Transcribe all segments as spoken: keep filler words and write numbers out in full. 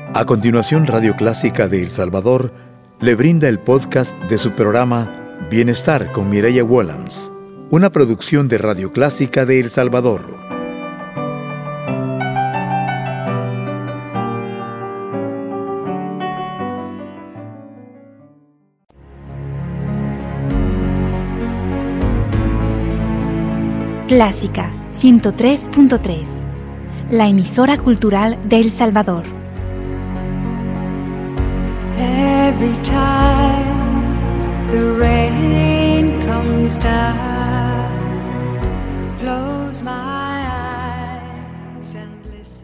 A continuación, Radio Clásica de El Salvador le brinda el podcast de su programa Bienestar con Mireya Wollams, una producción de Radio Clásica de El Salvador. Clásica ciento tres punto tres, la emisora cultural de El Salvador. Every time the rain comes down, close my eyes and listen.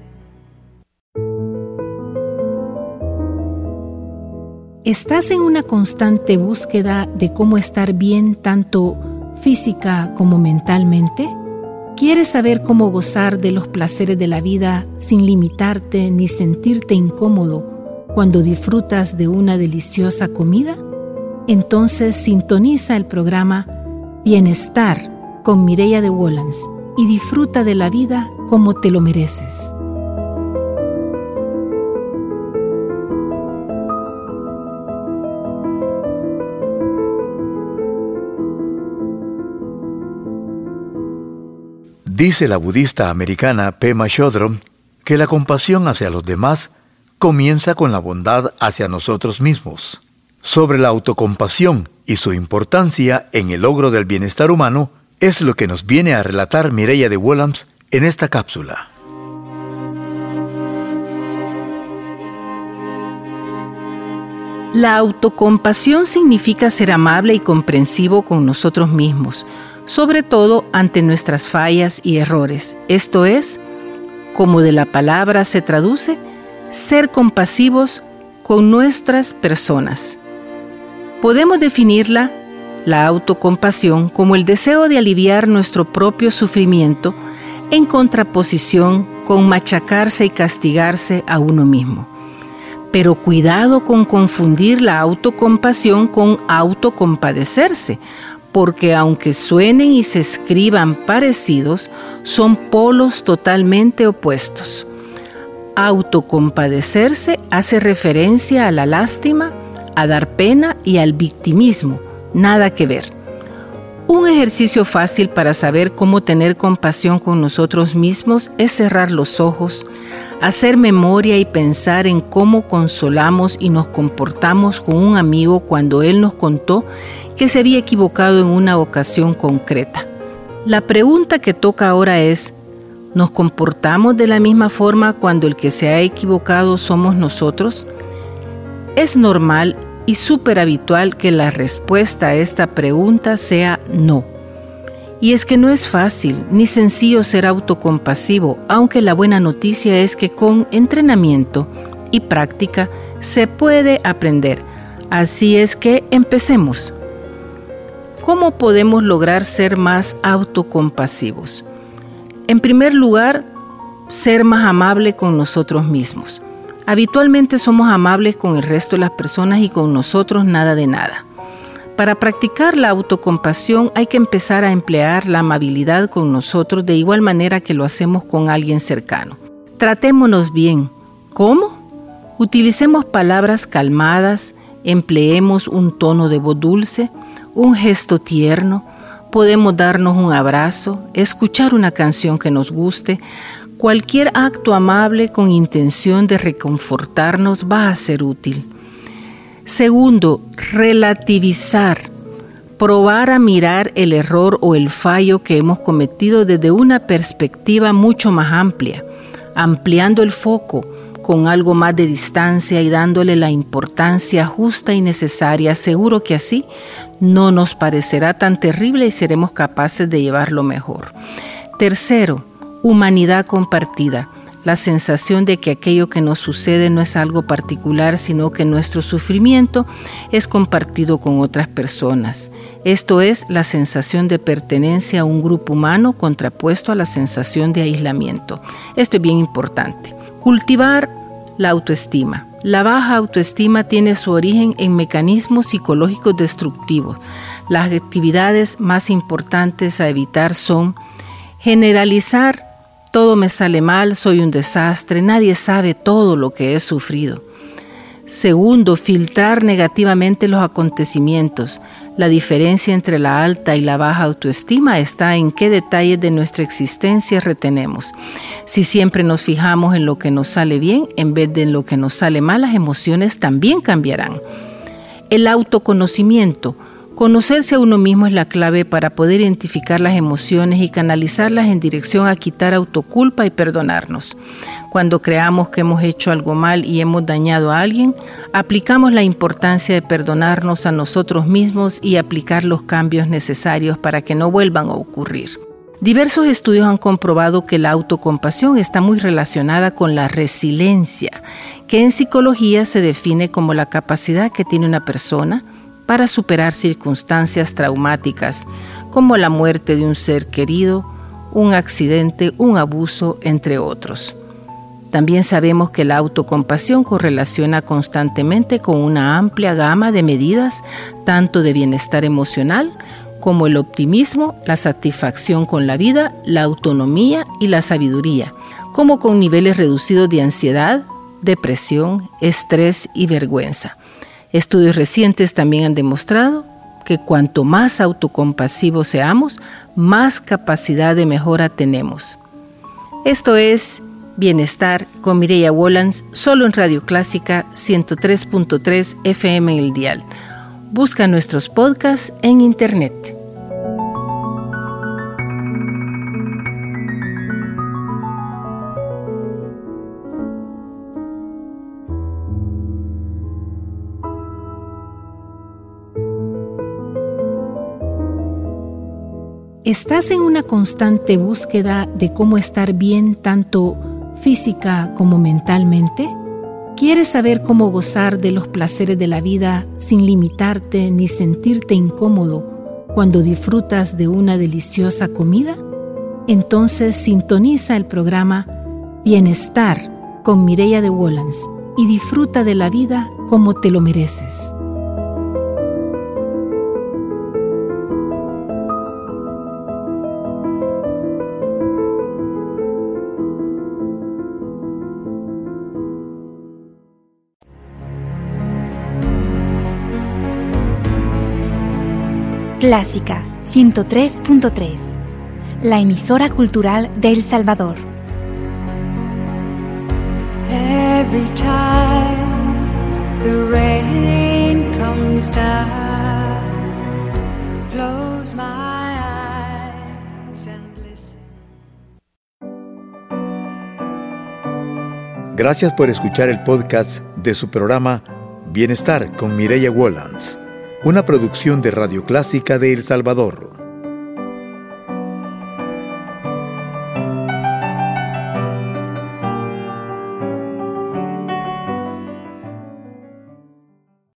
¿Estás en una constante búsqueda de cómo estar bien tanto física como mentalmente? ¿Quieres saber cómo gozar de los placeres de la vida sin limitarte ni sentirte incómodo cuando disfrutas de una deliciosa comida? Entonces sintoniza el programa Bienestar con Mireya de Wollams y disfruta de la vida como te lo mereces. Dice la budista americana Pema Chodron que la compasión hacia los demás comienza con la bondad hacia nosotros mismos. Sobre la autocompasión y su importancia en el logro del bienestar humano es lo que nos viene a relatar Mireya de Wollams en esta cápsula. La autocompasión significa ser amable y comprensivo con nosotros mismos, sobre todo ante nuestras fallas y errores. Esto es, como de la palabra se traduce, ser compasivos con nuestras personas. Podemos definirla, la autocompasión, como el deseo de aliviar nuestro propio sufrimiento en contraposición con machacarse y castigarse a uno mismo. Pero cuidado con confundir la autocompasión con autocompadecerse, porque aunque suenen y se escriban parecidos, son polos totalmente opuestos. Autocompadecerse hace referencia a la lástima, a dar pena y al victimismo, nada que ver. Un ejercicio fácil para saber cómo tener compasión con nosotros mismos es cerrar los ojos, hacer memoria y pensar en cómo consolamos y nos comportamos con un amigo cuando él nos contó que se había equivocado en una ocasión concreta. La pregunta que toca ahora es, ¿nos comportamos de la misma forma cuando el que se ha equivocado somos nosotros? Es normal y súper habitual que la respuesta a esta pregunta sea no. Y es que no es fácil ni sencillo ser autocompasivo, aunque la buena noticia es que con entrenamiento y práctica se puede aprender. Así es que empecemos. ¿Cómo podemos lograr ser más autocompasivos? En primer lugar, ser más amable con nosotros mismos. Habitualmente somos amables con el resto de las personas y con nosotros nada de nada. Para practicar la autocompasión hay que empezar a emplear la amabilidad con nosotros de igual manera que lo hacemos con alguien cercano. Tratémonos bien. ¿Cómo? Utilicemos palabras calmadas, empleemos un tono de voz dulce, un gesto tierno, podemos darnos un abrazo, escuchar una canción que nos guste. Cualquier acto amable con intención de reconfortarnos va a ser útil. Segundo, relativizar. Probar a mirar el error o el fallo que hemos cometido desde una perspectiva mucho más amplia, ampliando el foco con algo más de distancia y dándole la importancia justa y necesaria. Seguro que así no nos parecerá tan terrible y seremos capaces de llevarlo mejor. Tercero, humanidad compartida. La sensación de que aquello que nos sucede no es algo particular, sino que nuestro sufrimiento es compartido con otras personas. Esto es la sensación de pertenencia a un grupo humano contrapuesto a la sensación de aislamiento. Esto es bien importante. Cultivar la autoestima. La baja autoestima tiene su origen en mecanismos psicológicos destructivos. Las actividades más importantes a evitar son generalizar todo me sale mal, soy un desastre, nadie sabe todo lo que he sufrido. Segundo, filtrar negativamente los acontecimientos. La diferencia entre la alta y la baja autoestima está en qué detalles de nuestra existencia retenemos. Si siempre nos fijamos en lo que nos sale bien en vez de en lo que nos sale mal, las emociones también cambiarán. El autoconocimiento. Conocerse a uno mismo es la clave para poder identificar las emociones y canalizarlas en dirección a quitar autoculpa y perdonarnos. Cuando creamos que hemos hecho algo mal y hemos dañado a alguien, aplicamos la importancia de perdonarnos a nosotros mismos y aplicar los cambios necesarios para que no vuelvan a ocurrir. Diversos estudios han comprobado que la autocompasión está muy relacionada con la resiliencia, que en psicología se define como la capacidad que tiene una persona para superar circunstancias traumáticas, como la muerte de un ser querido, un accidente, un abuso, entre otros. También sabemos que la autocompasión correlaciona constantemente con una amplia gama de medidas, tanto de bienestar emocional, como el optimismo, la satisfacción con la vida, la autonomía y la sabiduría, como con niveles reducidos de ansiedad, depresión, estrés y vergüenza. Estudios recientes también han demostrado que cuanto más autocompasivos seamos, más capacidad de mejora tenemos. Esto es Bienestar con Mireya Wollans, solo en Radio Clásica ciento tres punto tres F M en el dial. Busca nuestros podcasts en internet. ¿Estás en una constante búsqueda de cómo estar bien tanto física como mentalmente? ¿Quieres saber cómo gozar de los placeres de la vida sin limitarte ni sentirte incómodo cuando disfrutas de una deliciosa comida? Entonces sintoniza el programa Bienestar con Mireya de Wollans y disfruta de la vida como te lo mereces. Clásica ciento tres punto tres, la emisora cultural de El Salvador. Every time the rain comes down, close my eyes and listen. Gracias por escuchar el podcast de su programa Bienestar con Mireya Wollans, una producción de Radio Clásica de El Salvador.